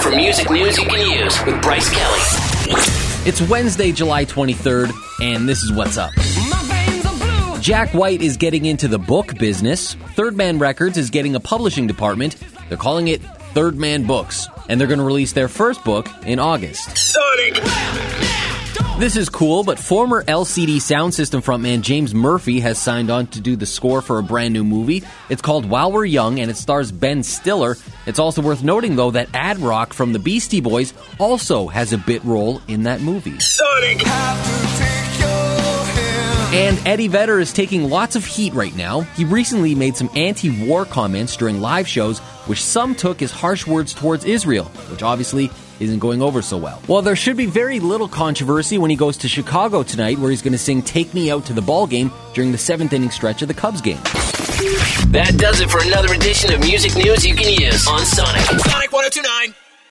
for music news you can use with Bryce Kelly. It's Wednesday, July 23rd, and this is what's up. Jack White is getting into the book business. Third Man Records is getting a publishing department. They're calling it Third Man Books, and they're going to release their first book in August. Sonic! This is cool, but former LCD Sound System frontman James Murphy has signed on to do the score for a brand new movie. It's called While We're Young, and it stars Ben Stiller. It's also worth noting, though, that Ad Rock from the Beastie Boys also has a bit role in that movie. Sonic! And Eddie Vedder is taking lots of heat right now. He recently made some anti-war comments during live shows, which some took as harsh words towards Israel, which obviously isn't going over so well. Well, there should be very little controversy when he goes to Chicago tonight, where he's going to sing Take Me Out to the Ball Game during the 7th inning stretch of the Cubs game. That does it for another edition of music news you can use on Sonic. Sonic 102.9.